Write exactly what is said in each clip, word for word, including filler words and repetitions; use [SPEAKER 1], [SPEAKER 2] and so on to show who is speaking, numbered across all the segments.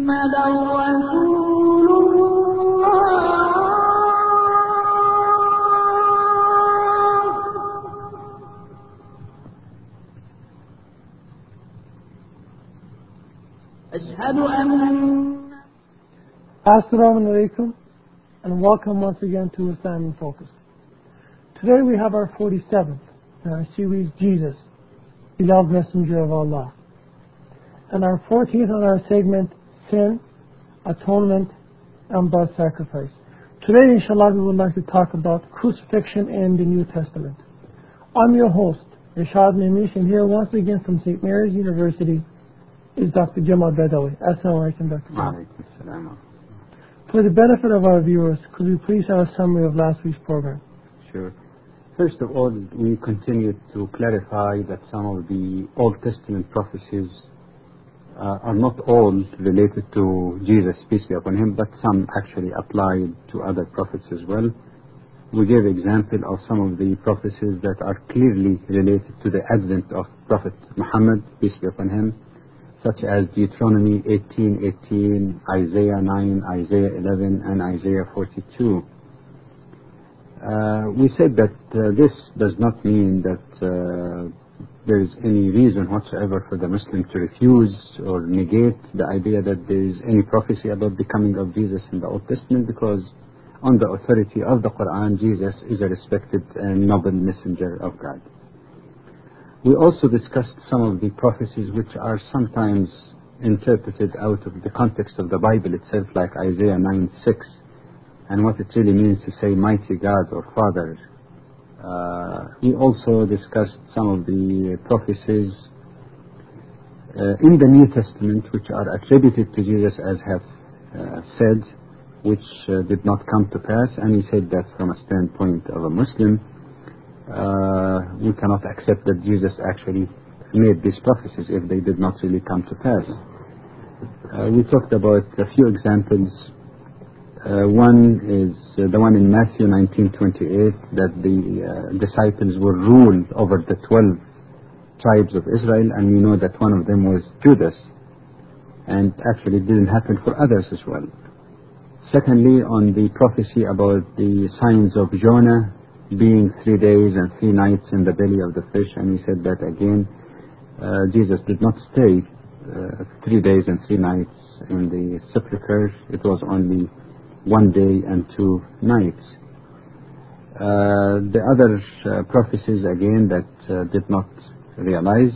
[SPEAKER 1] رسول الله أشهد أن
[SPEAKER 2] Assalamu alaikum and welcome once again to Islam in Focus. Today we have our forty-seventh in our series Jesus, Beloved Messenger of Allah, and our fourteenth on our segment Sin, Atonement and Blood Sacrifice. Today inshallah we would like to talk about crucifixion in the New Testament. I'm your host, Rashad Mimish, and here once again from Saint Mary's University is Doctor Jamal Badawi. Assalamu alaikum, Doctor Jamal. For the benefit of our viewers, could we please have a summary of last week's program?
[SPEAKER 3] Sure. First of all, we continue to clarify that some of the Old Testament prophecies uh, are not all related to Jesus, peace be upon him, but some actually applied to other prophets as well. We gave example of some of the prophecies that are clearly related to the advent of Prophet Muhammad, peace be upon him, such as Deuteronomy eighteen eighteen, Isaiah nine, Isaiah eleven, and Isaiah forty-two. Uh, we said that uh, this does not mean that uh, there is any reason whatsoever for the Muslim to refuse or negate the idea that there is any prophecy about the coming of Jesus in the Old Testament, because on the authority of the Quran, Jesus is a respected and noble messenger of God. We also discussed some of the prophecies which are sometimes interpreted out of the context of the Bible itself, like Isaiah nine six, and what it really means to say mighty God or Father. Uh, we also discussed some of the prophecies uh, in the New Testament which are attributed to Jesus as have uh, said, which uh, did not come to pass, and he said that from a standpoint of a Muslim, Uh, we cannot accept that Jesus actually made these prophecies if they did not really come to pass. Uh, we talked about a few examples. Uh, one is uh, the one in Matthew nineteen twenty-eight, that the uh, disciples were ruled over the twelve tribes of Israel, and we know that one of them was Judas, and actually it didn't happen for others as well. Secondly, on the prophecy about the signs of Jonah being three days and three nights in the belly of the fish, and we said that again uh, Jesus did not stay uh, three days and three nights in the sepulchre. It was only one day and two nights. Uh, the other uh, prophecies again that uh, did not realize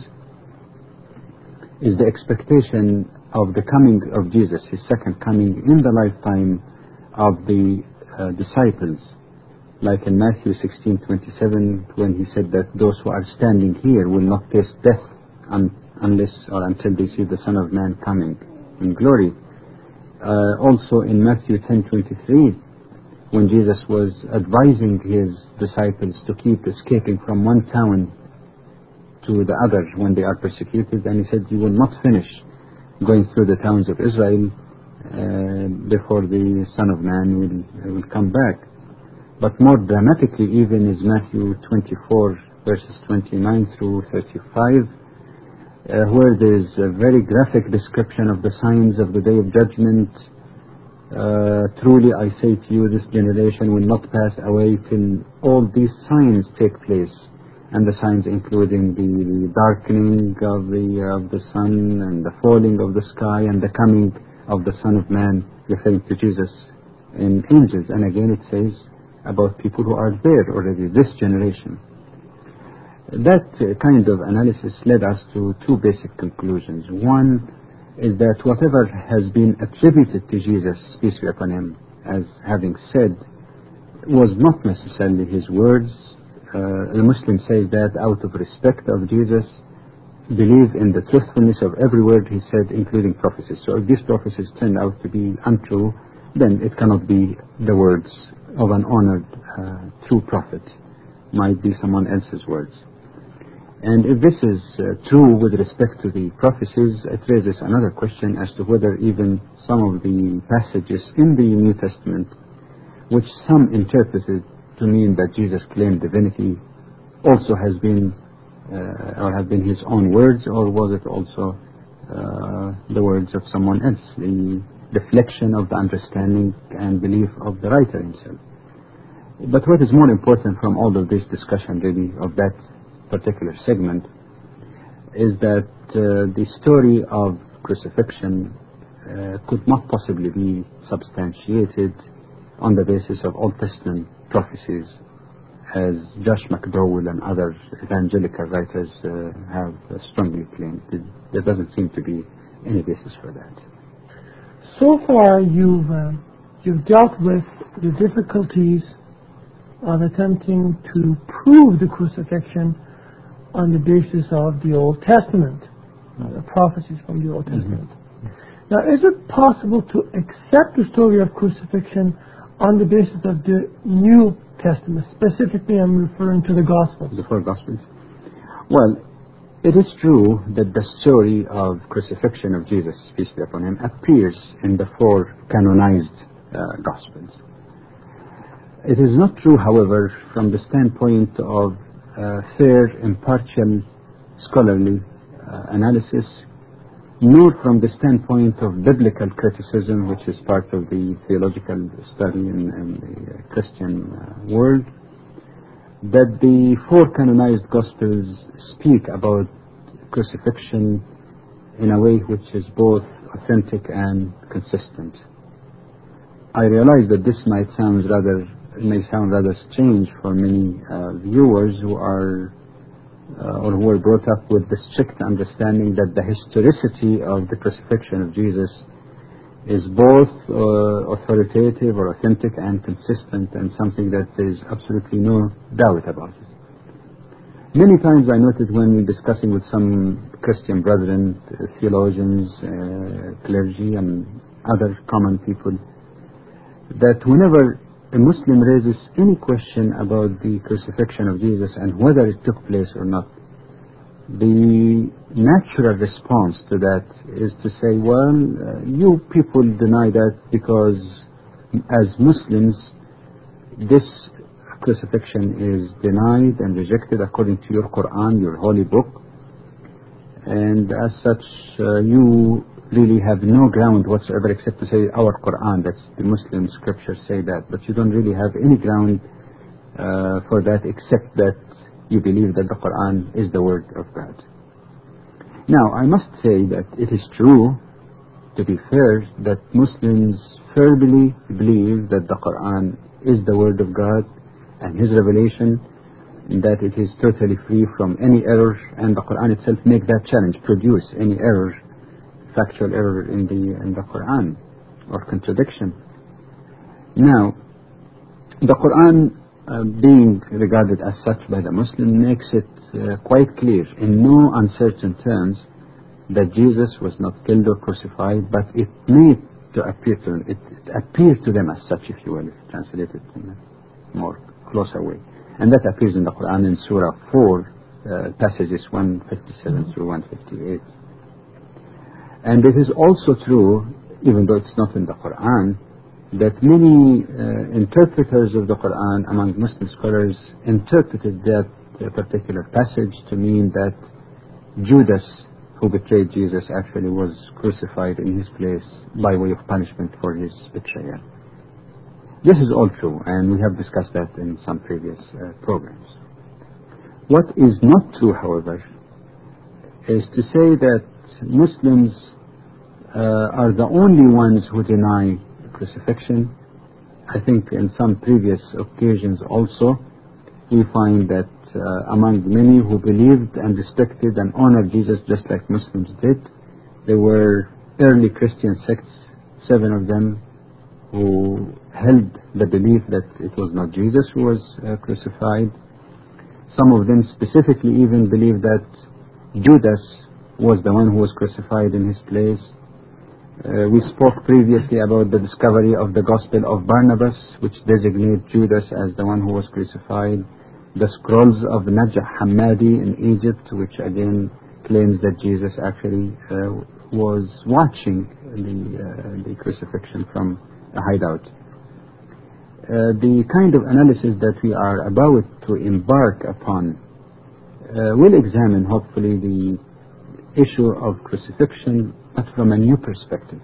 [SPEAKER 3] is the expectation of the coming of Jesus, his second coming, in the lifetime of the uh, disciples, like in Matthew sixteen twenty-seven, when he said that those who are standing here will not taste death un- unless or until they see the Son of Man coming in glory. Uh, also in Matthew ten twenty-three, when Jesus was advising his disciples to keep escaping from one town to the other when they are persecuted, and he said, you will not finish going through the towns of Israel uh, before the Son of Man will, will come back. But more dramatically even is Matthew twenty-four verses twenty-nine through thirty-five, uh, where there is a very graphic description of the signs of the day of judgment. Uh, truly I say to you, this generation will not pass away till all these signs take place, and the signs including the, the darkening of the, of the sun and the falling of the sky and the coming of the Son of Man, referring to Jesus in angels. And again it says about people who are there already, this generation. That uh, kind of analysis led us to two basic conclusions. One is that whatever has been attributed to Jesus, peace be upon him, as having said, was not necessarily his words. Uh, the Muslim says that out of respect of Jesus, believe in the truthfulness of every word he said, including prophecies. So if these prophecies turn out to be untrue, then it cannot be the words of an honored uh, true prophet, might be someone else's words. And if this is uh, true with respect to the prophecies, it raises another question as to whether even some of the passages in the New Testament, which some interpreted to mean that Jesus claimed divinity, also has been uh, or have been his own words, or was it also uh, the words of someone else, the reflection of the understanding and belief of the writer himself. But what is more important from all of this discussion, really, of that particular segment, is that uh, the story of crucifixion uh, could not possibly be substantiated on the basis of Old Testament prophecies, as Josh McDowell and other evangelical writers uh, have strongly claimed. There doesn't seem to be any basis for that.
[SPEAKER 2] So far, you've uh, you've dealt with the difficulties of attempting to prove the crucifixion on the basis of the Old Testament, uh, the prophecies from the Old Testament. Mm-hmm. Now, is it possible to accept the story of crucifixion on the basis of the New Testament? Specifically, I'm referring to the Gospels.
[SPEAKER 3] The four Gospels. Well, it is true that the story of crucifixion of Jesus, peace be upon him, appears in the four canonized uh, Gospels. It is not true, however, from the standpoint of uh, fair, impartial, scholarly uh, analysis, nor from the standpoint of biblical criticism, which is part of the theological study in, in the Christian uh, world, that the four canonized Gospels speak about crucifixion in a way which is both authentic and consistent. I realize that this might sound rather may sound rather strange for many uh, viewers who are uh, or who were brought up with the strict understanding that the historicity of the crucifixion of Jesus is both uh, authoritative or authentic and consistent, and something that there is absolutely no doubt about it. Many times I noted when we're discussing with some Christian brethren, uh, theologians, uh, clergy and other common people, that whenever a Muslim raises any question about the crucifixion of Jesus and whether it took place or not, the natural response to that is to say, well, uh, you people deny that because as Muslims this crucifixion is denied and rejected according to your Quran, your holy book, and as such uh, you really have no ground whatsoever except to say our Quran, that's the Muslim scriptures say that, but you don't really have any ground uh, for that except that you believe that the Quran is the word of God. Now, I must say that it is true, to be fair, that Muslims firmly believe that the Quran is the word of God and His revelation, that it is totally free from any error, and the Quran itself makes that challenge, produce any error, factual error in the in the Quran or contradiction. Now, the Quran, uh, being regarded as such by the Muslim, makes it uh, quite clear in no uncertain terms that Jesus was not killed or crucified, but it made to appear to them, it, it appeared to them as such, if you will, if translated in a more closer way. And that appears in the Quran in Surah four, uh, passages one fifty-seven through one fifty-eight. And it is also true, even though it's not in the Quran, that many uh, interpreters of the Quran among Muslim scholars interpreted that uh, particular passage to mean that Judas, who betrayed Jesus, actually was crucified in his place by way of punishment for his betrayal. This is all true, and we have discussed that in some previous uh, programs. What is not true, however, is to say that Muslims uh, are the only ones who deny crucifixion. I think in some previous occasions also we find that uh, among many who believed and respected and honored Jesus just like Muslims did, there were early Christian sects, seven of them, who held the belief that it was not Jesus who was uh, crucified. Some of them specifically even believed that Judas was the one who was crucified in his place. Uh, we spoke previously about the discovery of the Gospel of Barnabas, which designates Judas as the one who was crucified. The scrolls of Najah Hammadi in Egypt, which again claims that Jesus actually uh, was watching the, uh, the crucifixion from a hideout. Uh, the kind of analysis that we are about to embark upon uh, will examine hopefully the issue of crucifixion, but from a new perspective.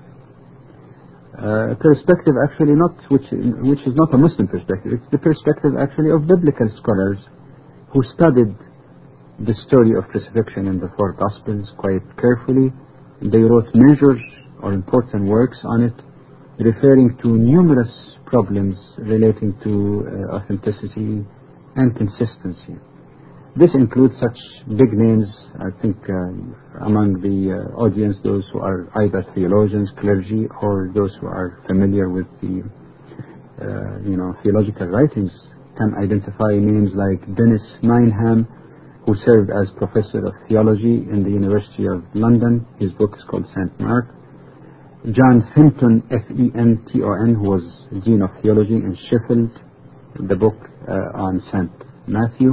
[SPEAKER 3] Uh, perspective actually not, which, which is not a Muslim perspective, it's the perspective actually of biblical scholars who studied the story of crucifixion in the four Gospels quite carefully. They wrote major or important works on it, referring to numerous problems relating to uh, authenticity and consistency. This includes such big names, I think, uh, among the uh, audience, those who are either theologians, clergy, or those who are familiar with the, uh, you know, theological writings, can identify names like Dennis Nineham, who served as professor of theology in the University of London. His book is called Saint Mark. John Fenton, F E N T O N, who was Dean of Theology in Sheffield, the book uh, on Saint Matthew.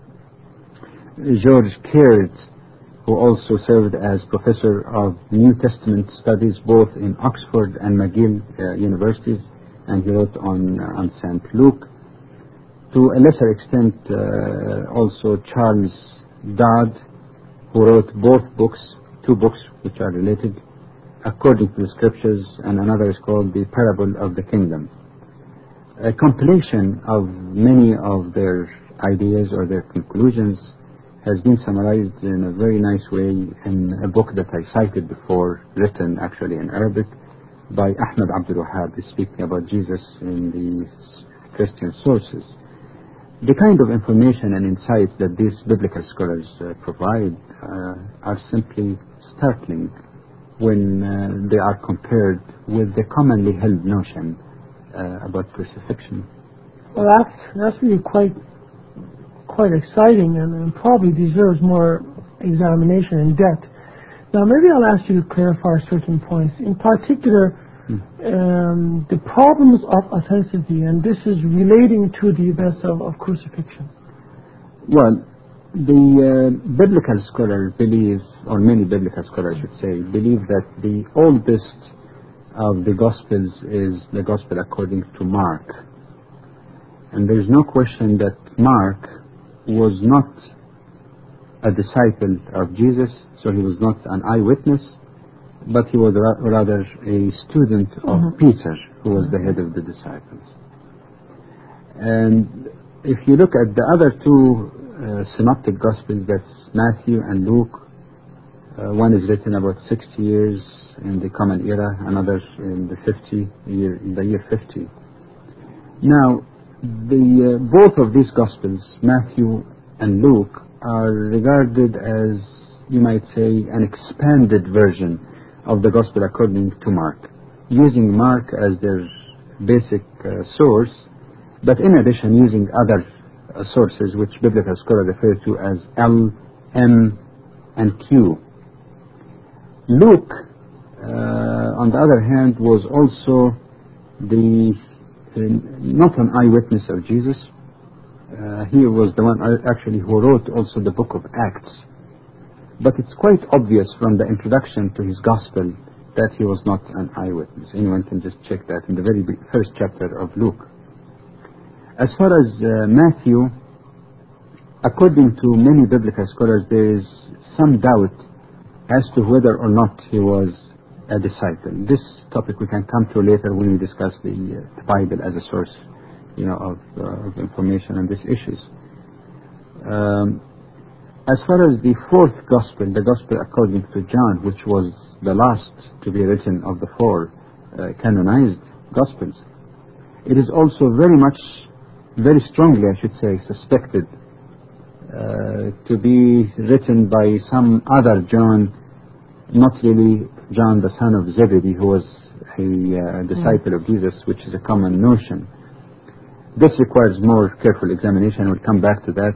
[SPEAKER 3] George Caird, who also served as professor of New Testament studies both in Oxford and McGill uh, universities, and he wrote on, uh, on Saint Luke. To a lesser extent, uh, also Charles Dodd, who wrote both books, two books which are related, According to the Scriptures, and another is called The Parable of the Kingdom. A compilation of many of their ideas or their conclusions has been summarized in a very nice way in a book that I cited before, written actually in Arabic by Ahmed Abdul Wahab, speaking about Jesus in the Christian sources. The kind of information and insights that these biblical scholars uh, provide uh, are simply startling when uh, they are compared with the commonly held notion uh, about crucifixion.
[SPEAKER 2] Well, that's, that's really quite quite exciting, and, and probably deserves more examination in depth. Now, maybe I'll ask you to clarify certain points. In particular, mm. um, the problems of authenticity, and this is relating to the events of, of crucifixion.
[SPEAKER 3] Well, the uh, biblical scholars believe, or many biblical scholars should say, believe that the oldest of the Gospels is the Gospel according to Mark. And there is no question that Mark was not a disciple of Jesus, so he was not an eyewitness, but he was ra- rather a student of mm-hmm. Peter, who was the head of the disciples. And if you look at the other two uh, synoptic Gospels, that's Matthew and Luke, uh, one is written about sixty years in the Common Era, another in the fifty year, in the year fifty. Now, the uh, both of these Gospels, Matthew and Luke, are regarded as, you might say, an expanded version of the Gospel according to Mark, using Mark as their basic uh, source, but in addition using other uh, sources which biblical scholars refer to as L, M, and Q. Luke, uh, on the other hand, was also the uh, not an eyewitness of Jesus. Uh, he was the one actually who wrote also the book of Acts. But it's quite obvious from the introduction to his gospel that he was not an eyewitness. Anyone can just check that in the very first chapter of Luke. As far as uh, Matthew, according to many biblical scholars, there is some doubt as to whether or not he was a disciple. This topic we can come to later when we discuss the, uh, the Bible as a source, you know, of, uh, of information on these issues. Um, as far as the fourth gospel, the gospel according to John, which was the last to be written of the four uh, canonized gospels, it is also very much, very strongly, I should say, suspected uh, to be written by some other John, not really John the son of Zebedee, who was a uh, disciple of Jesus, which is a common notion. This requires more careful examination. We'll come back to that.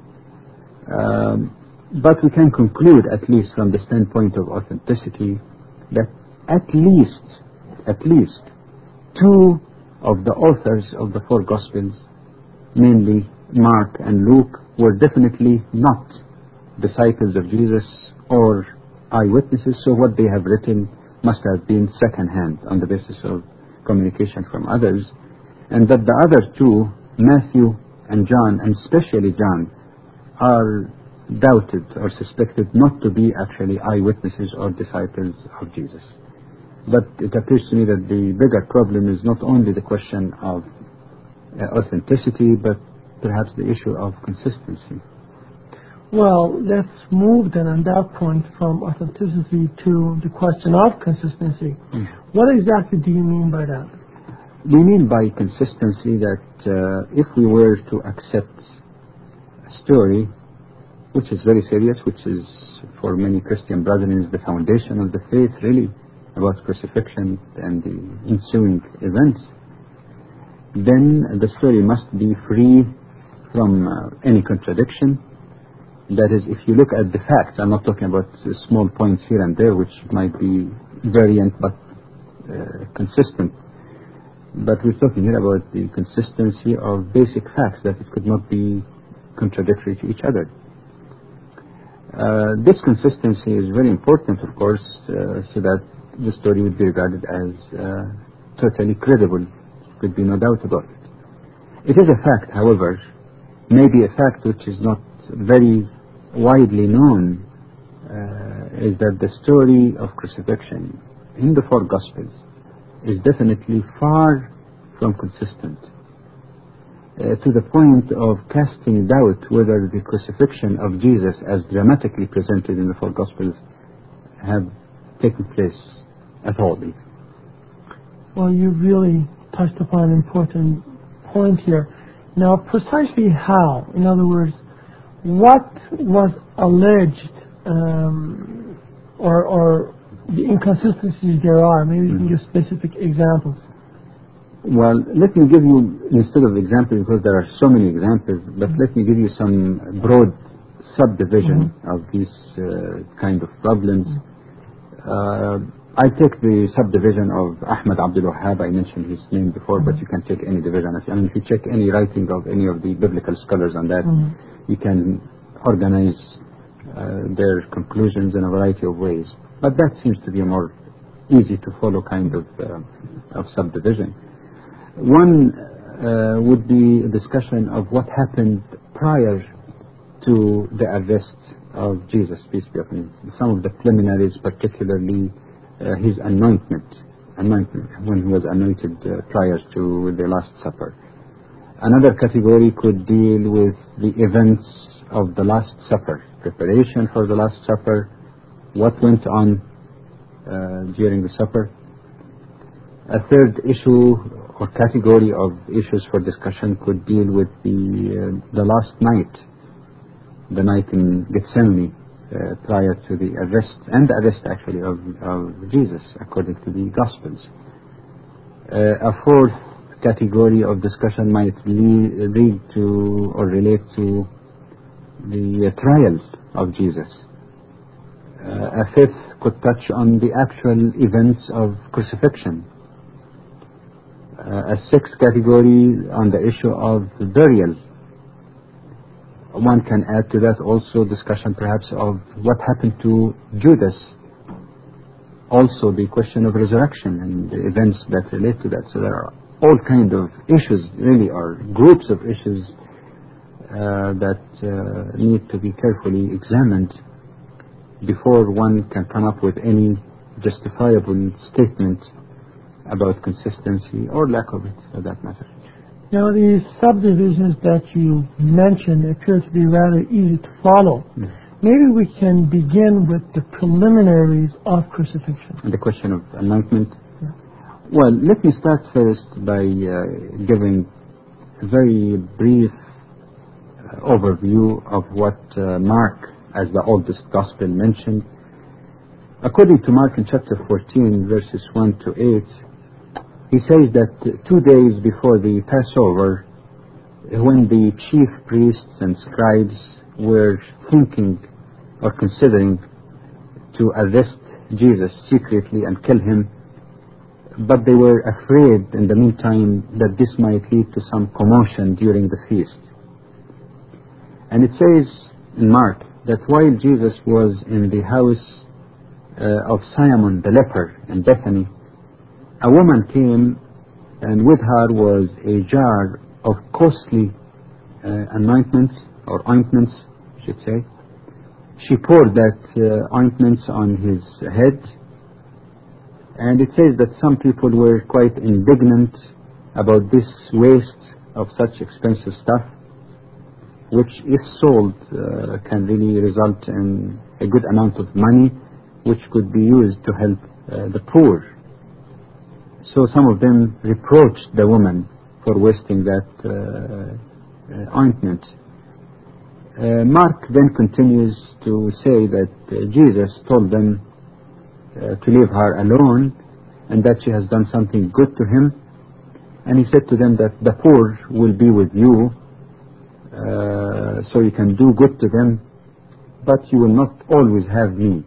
[SPEAKER 3] Um, but we can conclude, at least from the standpoint of authenticity, that at least, at least two of the authors of the four Gospels, namely Mark and Luke, were definitely not disciples of Jesus or eyewitnesses, so what they have written must have been second-hand on the basis of communication from others, and that the other two, Matthew and John, and especially John, are doubted or suspected not to be actually eyewitnesses or disciples of Jesus. But it appears to me that the bigger problem is not only the question of uh, authenticity, but perhaps the issue of consistency.
[SPEAKER 2] Well, let's move then on that point from authenticity to the question of consistency.
[SPEAKER 3] Mm.
[SPEAKER 2] What exactly do you mean by that?
[SPEAKER 3] We mean by consistency that uh, if we were to accept a story which is very serious, which is for many Christian brethren is the foundation of the faith really, about crucifixion and the ensuing events, then the story must be free from uh, any contradiction. That is, if you look at the facts, I'm not talking about small points here and there which might be variant but uh, consistent, but we're talking here about the consistency of basic facts, that it could not be contradictory to each other. Uh, this consistency is very important, of course, uh, so that the story would be regarded as uh, totally credible. There could be no doubt about it. It is a fact, however, maybe a fact which is not very widely known, uh, is that the story of crucifixion in the four Gospels is definitely far from consistent, uh, to the point of casting doubt whether the crucifixion of Jesus as dramatically presented in the four Gospels have taken place at all.
[SPEAKER 2] Well, you really touched upon an important point here. Now, precisely how? In other words, what was alleged, um, or, or the inconsistencies there are? Maybe you can give specific examples.
[SPEAKER 3] Well, let me give you, instead of examples, because there are so many examples, but mm-hmm. let me give you some broad subdivision mm-hmm. of these uh, kind of problems. Mm-hmm. Uh, I take the subdivision of Ahmad Abdul Wahhab. I mentioned his name before, mm-hmm. but you can take any division. I mean, if you check any writing of any of the biblical scholars on that, mm-hmm. you can organize uh, their conclusions in a variety of ways. But that seems to be a more easy to follow kind of, uh, of subdivision. One uh, would be a discussion of what happened prior to the arrest of Jesus, peace be upon him. Some of the preliminaries, particularly uh, his anointment, anointment, when he was anointed uh, prior to the Last Supper. Another category could deal with the events of the Last Supper, preparation for the Last Supper, what went on uh, during the supper. A third issue or category of issues for discussion could deal with the uh, the last night, the night in Gethsemane, uh, prior to the arrest, and the arrest actually of, of Jesus, according to the Gospels. Uh, a fourth category of discussion might lead, lead to or relate to the uh, trials of Jesus. Uh, a fifth could touch on the actual events of crucifixion. Uh, a sixth category on the issue of burial. One can add to that also discussion perhaps of what happened to Judas. Also the question of resurrection and the events that relate to that. So there are all kinds of issues really, or groups of issues uh, that uh, need to be carefully examined before one can come up with any justifiable statement about consistency or lack of it, for that matter.
[SPEAKER 2] Now, these subdivisions that you mentioned appear to be rather easy to follow. Mm. Maybe we can begin with the preliminaries of crucifixion.
[SPEAKER 3] And the question of anointment.
[SPEAKER 2] Yeah.
[SPEAKER 3] Well, let me start first by uh, giving a very brief uh, overview of what uh, Mark, as the oldest gospel, mentioned. According to Mark in chapter fourteen, verses one to eight, he says that two days before the Passover, when the chief priests and scribes were thinking or considering to arrest Jesus secretly and kill him, but they were afraid in the meantime that this might lead to some commotion during the feast. And it says in Mark that while Jesus was in the house uh, of Simon the leper in Bethany, a woman came, and with her was a jar of costly uh, anointments or ointments, I should say, she poured that uh, ointments on his head, and it says that some people were quite indignant about this waste of such expensive stuff, which if sold uh, can really result in a good amount of money which could be used to help uh, the poor. So some of them reproached the woman for wasting that uh, uh, ointment. Uh, Mark then continues to say that uh, Jesus told them uh, to leave her alone and that she has done something good to him. And he said to them that the poor will be with you, uh, so you can do good to them, but you will not always have me.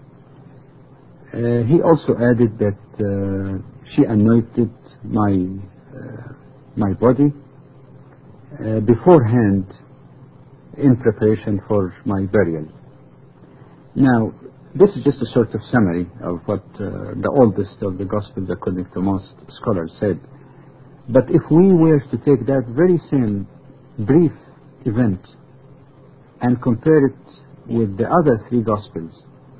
[SPEAKER 3] Uh, he also added that uh, she anointed my, uh, my body uh, beforehand in preparation for my burial. Now, this is just a sort of summary of what uh, the oldest of the Gospels, according to most scholars, said. But if we were to take that very same brief event and compare it with the other three Gospels,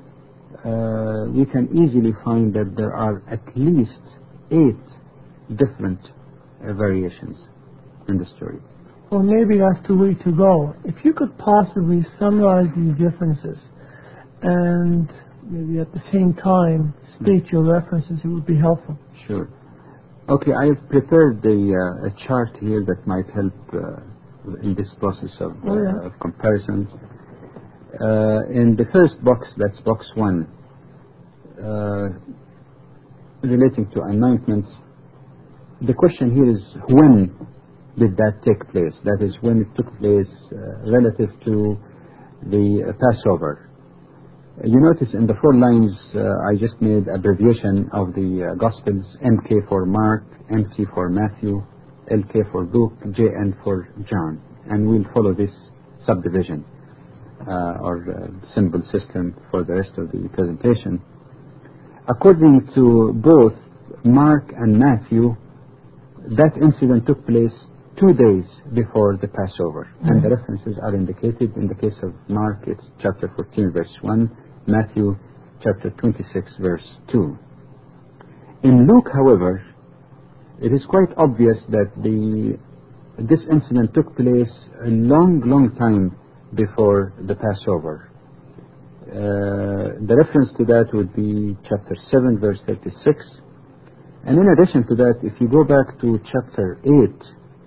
[SPEAKER 3] uh, we can easily find that there are at least eight different uh, variations in the story.
[SPEAKER 2] Well, maybe that's the way to go. If you could possibly summarize these differences and maybe at the same time state your references, it would be helpful.
[SPEAKER 3] Sure. Okay, I have prepared the, uh, a chart here that might help uh, in this process of, uh,
[SPEAKER 2] oh, yeah.
[SPEAKER 3] of comparisons. Uh, in the first box, that's box one, uh, relating to anointments, the question here is when did that take place? That is, when it took place uh, relative to the uh, Passover. You notice in the four lines uh, I just made abbreviation of the uh, Gospels: M K for Mark, M C for Matthew, L K for Luke, J N for John. And we'll follow this subdivision uh, or uh, symbol system for the rest of the presentation. According to both Mark and Matthew, that incident took place two days before the Passover. Mm-hmm. And the references are indicated. In the case of Mark, it's chapter fourteen, verse one. Matthew chapter twenty-six, verse two. In Luke, however, it is quite obvious that the this incident took place a long, long time before the Passover. Uh, the reference to that would be chapter seven, verse thirty-six. And in addition to that, if you go back to chapter eight,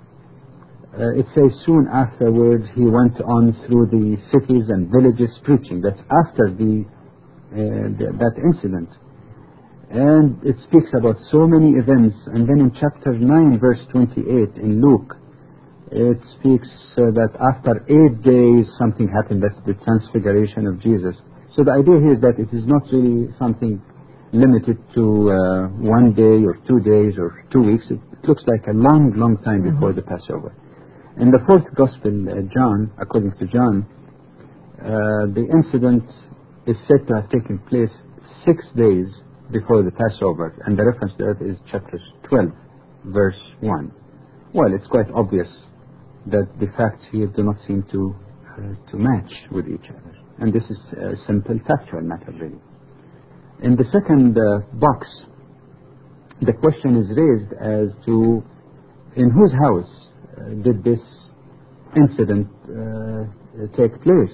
[SPEAKER 3] uh, it says, soon afterwards he went on through the cities and villages preaching. That's after the, uh, the that incident. And it speaks about so many events. And then in chapter nine, verse twenty-eight in Luke, it speaks uh, that after eight days something happened. That's the transfiguration of Jesus. So the idea here is that it is not really something limited to uh, one day or two days or two weeks. It, it looks like a long, long time before mm-hmm. the Passover. In the fourth Gospel, uh, John, according to John, uh, the incident is said to have taken place six days before the Passover, and the reference to that is chapter twelve, verse one. Well, it's quite obvious that the facts here do not seem to uh, to match with each other, and this is a simple factual matter, really. In the second uh, box, the question is raised as to in whose house uh, did this incident uh, take place.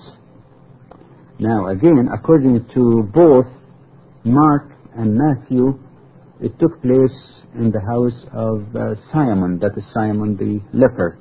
[SPEAKER 3] Now, again, according to both Mark and Matthew, it took place in the house of uh, Simon, that is Simon the leper.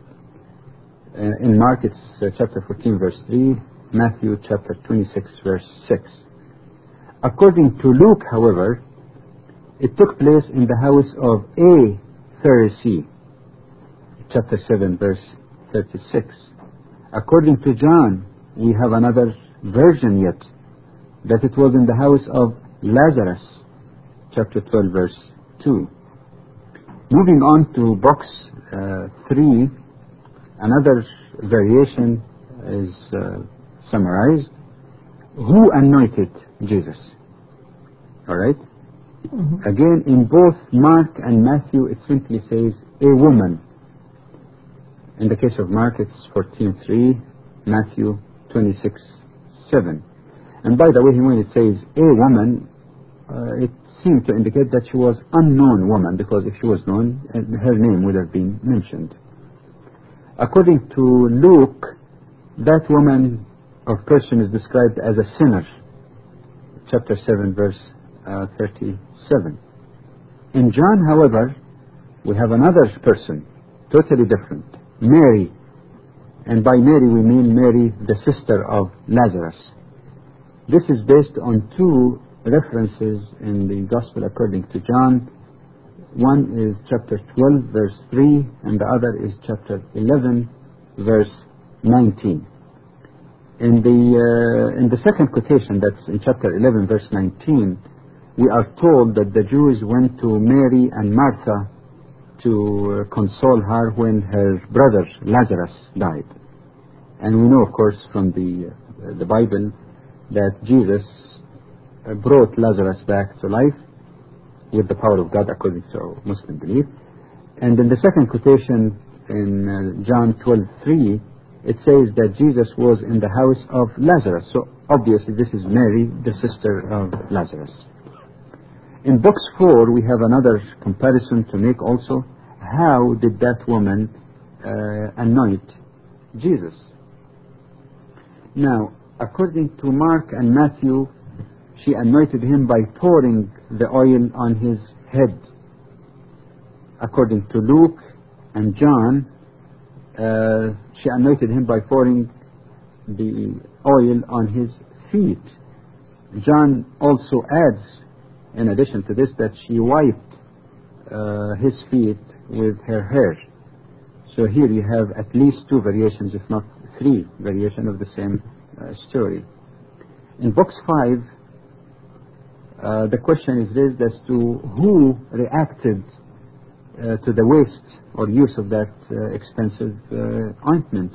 [SPEAKER 3] Uh, in Mark, it's uh, chapter fourteen, verse three, Matthew chapter twenty-six, verse six. According to Luke, however, it took place in the house of a Pharisee, chapter seven, verse thirty-six. According to John, we have another version yet, that it was in the house of Lazarus, chapter twelve, verse two. Moving on to box uh, three, another variation is uh, summarized. Who anointed Jesus? All right? Mm-hmm. Again, in both Mark and Matthew, it simply says a woman. In the case of Mark, it's fourteen three, Matthew twenty-six seven. And by the way, when it says a woman, uh, it seemed to indicate that she was unknown woman, because if she was known, her name would have been mentioned. According to Luke, that woman or person is described as a sinner, chapter seven, verse uh, thirty-seven. In John, however, we have another person, totally different, Mary. And by Mary we mean Mary, the sister of Lazarus. This is based on two references in the Gospel according to John. One is chapter twelve, verse three, and the other is chapter eleven, verse nineteen. In the uh, in the second quotation, that's in chapter eleven, verse nineteen, we are told that the Jews went to Mary and Martha to uh, console her when her brother Lazarus died. And we know, of course, from the uh, the Bible that Jesus uh, brought Lazarus back to life with the power of God, according to Muslim belief. And in the second quotation in uh, John twelve three, it says that Jesus was in the house of Lazarus. So obviously this is Mary, the sister of Lazarus. In box four, we have another comparison to make also. How did that woman uh, anoint Jesus? Now, according to Mark and Matthew, she anointed him by pouring the oil on his head. According to Luke and John, uh, she anointed him by pouring the oil on his feet. John also adds, in addition to this, that she wiped uh, his feet with her hair. So here you have at least two variations, if not three variations of the same uh, story. In box five, uh, the question is raised as to who reacted uh, to the waste or use of that uh, expensive uh, ointment.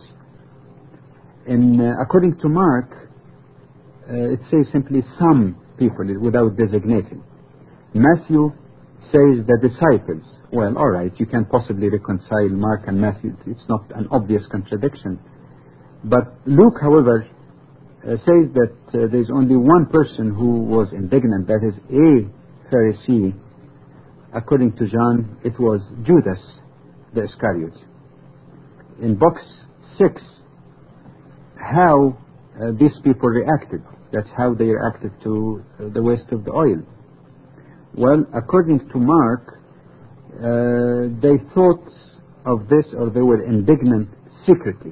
[SPEAKER 3] In, uh, according to Mark, uh, it says simply some people without designating. Matthew says the disciples. Well, all right, you can possibly reconcile Mark and Matthew. It's not an obvious contradiction. But Luke, however, uh, says that uh, there's only one person who was indignant, that is a Pharisee. According to John, it was Judas the Iscariot. In box six, how uh, these people reacted. That's how they reacted to uh, the waste of the oil. Well, according to Mark, uh, they thought of this, or they were indignant secretly.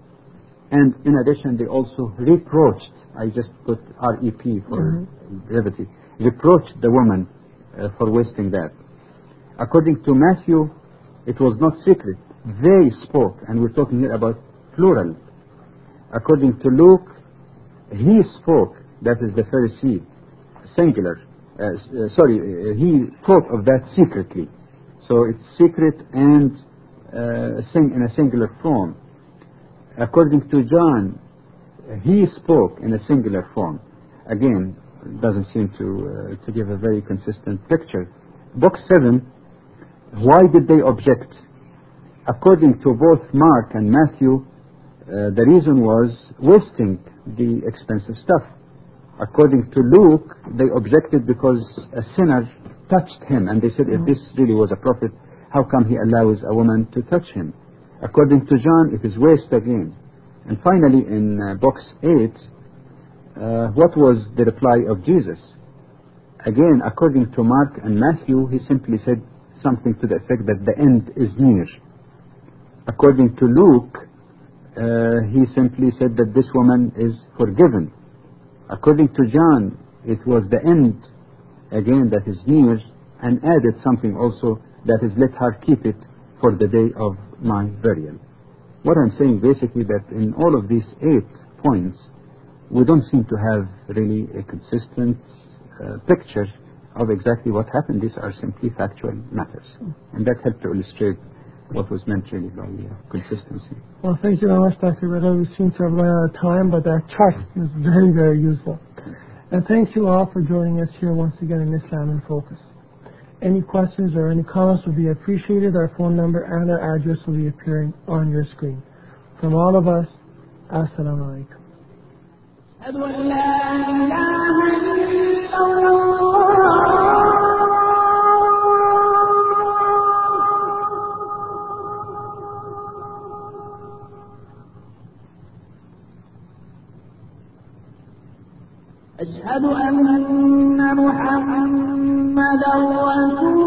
[SPEAKER 3] And in addition, they also reproached, I just put R E P for mm-hmm. brevity, reproached the woman uh, for wasting that. According to Matthew, it was not secret. They spoke, and we're talking here about plural. According to Luke, he spoke, that is the Pharisee, singular. Uh, uh, sorry, uh, he thought of that secretly. So it's secret and uh, sing in a singular form. According to John, he spoke in a singular form. Again, it doesn't seem to uh, to give a very consistent picture. Book seven, why did they object? According to both Mark and Matthew, uh, the reason was wasting the expensive stuff. According to Luke, they objected because a sinner touched him, and they said, if this really was a prophet, how come he allows a woman to touch him? According to John, it is waste again. And finally, in uh, box eight, uh, what was the reply of Jesus? Again, according to Mark and Matthew, he simply said something to the effect that the end is near. According to Luke, uh, he simply said that this woman is forgiven. According to John, it was the end, again, that is near, and added something also that is, let her keep it for the day of my burial. What I'm saying basically that in all of these eight points, we don't seem to have really a consistent uh, picture of exactly what happened. These are simply factual matters. And that helped to illustrate what was meant really by uh, consistency.
[SPEAKER 2] Well, thank you very much, Doctor Riddle. We seem to have run out of time, but that chart is very, very useful. And thank you all for joining us here once again in Islam in Focus. Any questions or any comments will be appreciated. Our phone number and our address will be appearing on your screen. From all of us, Assalamu alaikum.
[SPEAKER 1] أشهد أن لا إله إلا الله أشهد أن محمدا رسول